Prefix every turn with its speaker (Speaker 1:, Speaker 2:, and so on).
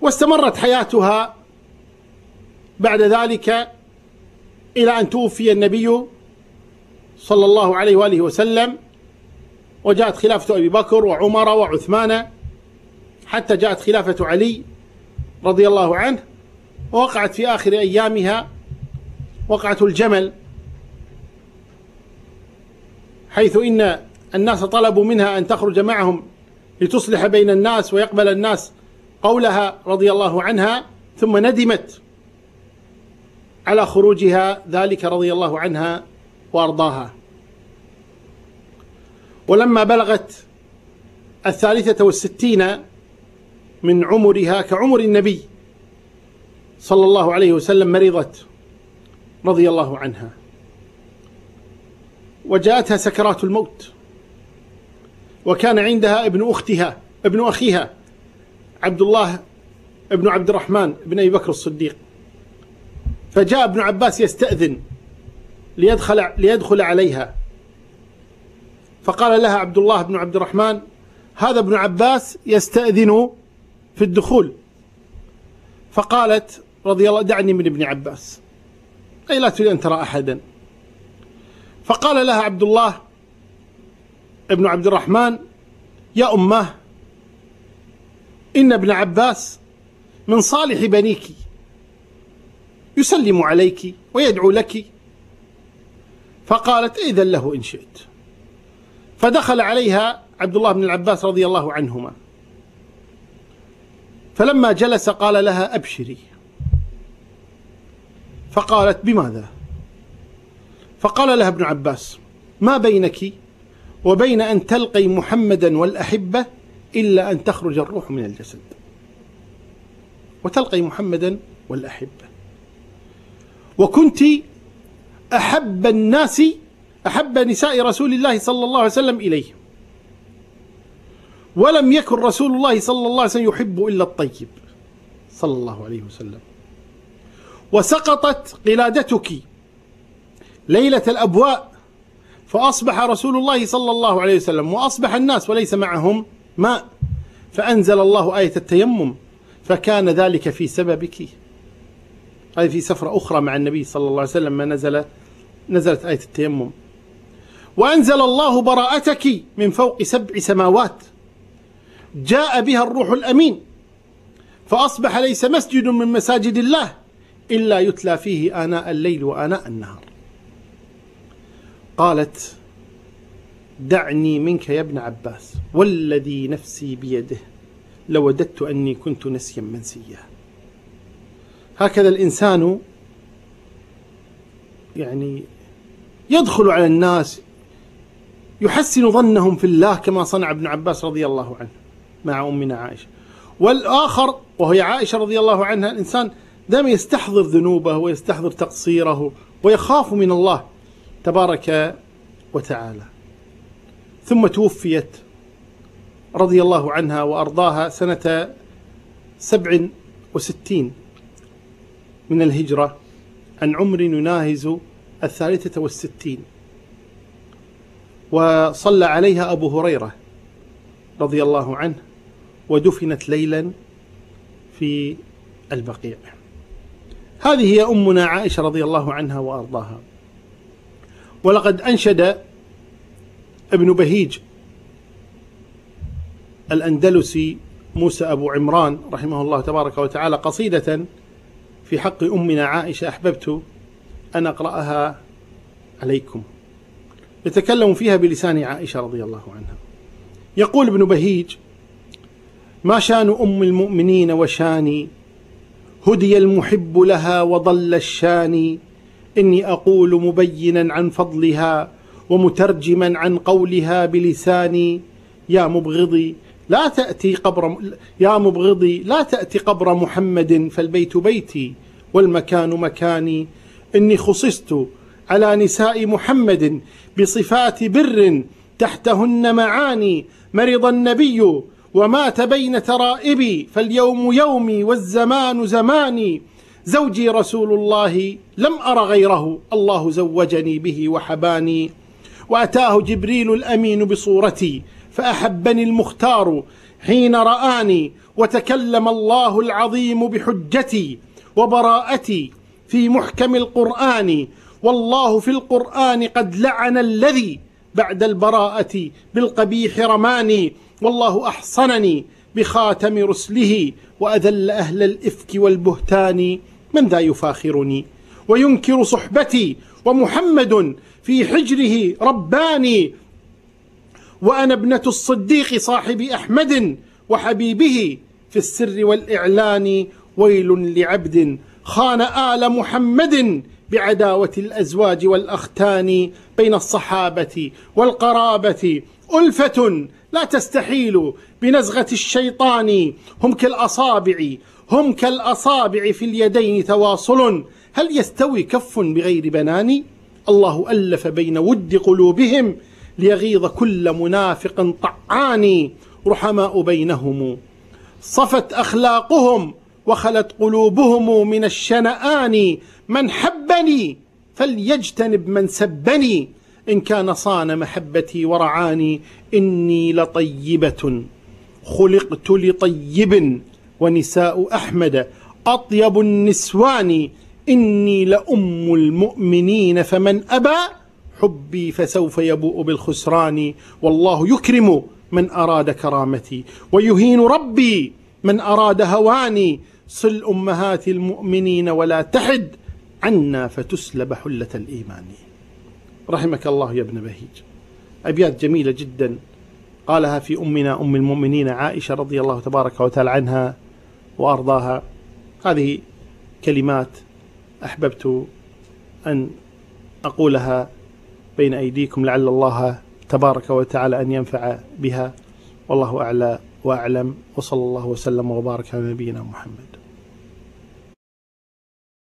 Speaker 1: واستمرت حياتها بعد ذلك إلى أن توفي النبي صلى الله عليه وآله وسلم، وجاءت خلافة أبي بكر وعمر وعثمان، حتى جاءت خلافة علي رضي الله عنه، ووقعت في آخر أيامها وقعة الجمل، حيث إن الناس طلبوا منها أن تخرج معهم لتصلح بين الناس ويقبل الناس قولها رضي الله عنها، ثم ندمت على خروجها ذلك رضي الله عنها وأرضاها. ولما بلغت 63 من عمرها كعمر النبي صلى الله عليه وسلم مرضت رضي الله عنها، وجاءتها سكرات الموت، وكان عندها ابن أخيها عبد الله ابن عبد الرحمن بن أبي بكر الصديق، فجاء ابن عباس يستأذن ليدخل عليها، فقال لها عبد الله بن عبد الرحمن: هذا ابن عباس يستأذن في الدخول. فقالت رضي الله: دعني من ابن عباس، أي لا تريد أن ترى أحدا. فقال لها عبد الله ابن عبد الرحمن: يا أماه، إن ابن عباس من صالح بنيك، يسلم عليك ويدعو لك. فقالت: إذن له إن شئت. فدخل عليها عبد الله بن العباس رضي الله عنهما، فلما جلس قال لها: أبشري. فقالت: بماذا؟ فقال لها ابن عباس: ما بينك وبين أن تلقي محمدا والأحبة إلا أن تخرج الروح من الجسد، وتلقي محمدا والأحبة، وكنت أحب نساء رسول الله صلى الله عليه وسلم إليه، ولم يكن رسول الله صلى الله عليه وسلم يحب إلا الطيب صلى الله عليه وسلم. وسقطت قلادتك ليلة الأبواء، فأصبح رسول الله صلى الله عليه وسلم وأصبح الناس وليس معهم ماء، فأنزل الله آية التيمم، فكان ذلك في سببك. هذه في سفرة أخرى مع النبي صلى الله عليه وسلم ما نزلت آية التيمم. وأنزل الله براءتك من فوق 7 سماوات، جاء بها الروح الأمين، فأصبح ليس مسجد من مساجد الله إلا يتلى فيه آناء الليل وآناء النهار. قالت: دعني منك يا ابن عباس، والذي نفسي بيده لوددت أني كنت نسيا منسيا. هكذا الإنسان يعني يدخل على الناس يحسن ظنهم في الله، كما صنع ابن عباس رضي الله عنه مع أمنا عائشة. والآخر وهي عائشة رضي الله عنها، الإنسان دائما يستحضر ذنوبه ويستحضر تقصيره ويخاف من الله تبارك وتعالى. ثم توفيت رضي الله عنها وأرضاها سنة 67 من الهجرة، عن عمر يناهز 63، وصلى عليها أبو هريرة رضي الله عنه، ودفنت ليلا في البقيع. هذه هي أمنا عائشة رضي الله عنها وأرضاها. ولقد أنشد ابن بهيج الأندلسي موسى أبو عمران رحمه الله تبارك وتعالى قصيدة في حق أمنا عائشة، أحببت أن أقرأها عليكم، يتكلم فيها بلسان عائشة رضي الله عنها. يقول ابن بهيج: ما شان أم المؤمنين وشاني، هدي المحب لها وضل الشاني، إني أقول مبينا عن فضلها ومترجما عن قولها بلساني، يا مبغضي لا تأتي قبر محمد، فالبيت بيتي والمكان مكاني، إني خصصت على نساء محمد بصفات بر تحتهن معاني، مرض النبي ومات بين ترائبي، فاليوم يومي والزمان زماني، زوجي رسول الله لم أر غيره، الله زوجني به وحباني، وأتاه جبريل الأمين بصورتي، فأحبني المختار حين رآني وتكلم الله العظيم بحجتي وبراءتي في محكم القرآن. والله في القرآن قد لعن الذي بعد البراءة بالقبيح رماني. والله أحصنني بخاتم رسله وأذل أهل الإفك والبهتان. من ذا يفاخرني وينكر صحبتي ومحمد في حجره رباني. وأنا ابنة الصديق صاحب أحمد وحبيبه في السر والإعلان. ويل لعبد خان آل محمد بعداوة الأزواج والأختان. بين الصحابة والقرابة ألفة لا تستحيل بنزغة الشيطان. هم كالأصابع في اليدين تواصل. هل يستوي كف بغير بنان؟ الله ألف بين ود قلوبهم ليغيظ كل منافق طعان. رحماء بينهم صفت أخلاقهم وخلت قلوبهم من الشنآن. من حبني فليجتنب من سبني إن كان صان محبتي ورعاني. إني لطيبة خلقت لطيب ونساء أحمد أطيب النسوان. إني لأم المؤمنين فمن أبى حبي فسوف يبوء بالخسران. والله يكرم من أراد كرامتي ويهين ربي من أراد هواني. صل أمهات المؤمنين ولا تحد عنا فتسلب حلة الإيمان. رحمك الله يا ابن بهيج. أبيات جميلة جدا قالها في أمنا أم المؤمنين عائشة رضي الله تبارك وتعالى عنها وأرضاها. هذه كلمات أحببت أن أقولها بين أيديكم لعل الله تبارك وتعالى أن ينفع بها. والله أعلى وأعلم، وصلى الله وسلم وبارك على نبينا محمد.